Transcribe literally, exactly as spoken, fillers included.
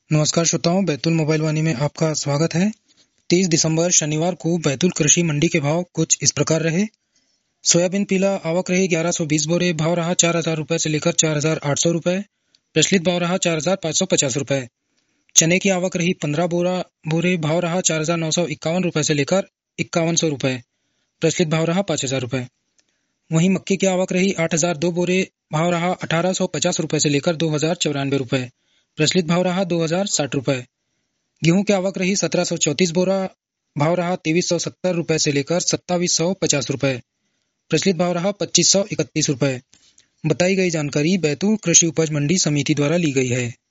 नमस्कार श्रोताओं, बैतूल मोबाइल वाणी में आपका स्वागत है। तीस दिसंबर शनिवार को बैतूल कृषि मंडी के भाव कुछ इस प्रकार रहे। सोयाबीन पीला आवक रही ग्यारह सौ बीस बोरे, भाव रहा चार हजार रुपए से लेकर चार हजार आठ सौ रुपए। प्रचलित भाव रहा चार हजार पाँच सौ पचास रुपए। चने की आवक रही पंद्रह बोरा बोरे, भाव रहा चार हजार नौ सौ इक्यावन रुपए से लेकर इक्यावन सौ रुपए। प्रचलित भाव रहा पाँच हजार रुपए। वहीं मक्के की आवक रही आठ हजार दो बोरे, भाव रहा अठारह सौ पचास रुपए से लेकर दो हजार चौरानवे रुपए। प्रचलित भाव रहा दो हजार साठ रुपए। गेहूं की आवक रही सत्रह सौ चौंतीस बोरा, भाव रहा तेईस सौ सत्तर रुपए से लेकर सत्ताईस सौ पचास रुपए। प्रचलित भाव रहा पच्चीस सौ इकतीस रुपए। बताई गई जानकारी बैतूल कृषि उपज मंडी समिति द्वारा ली गई है।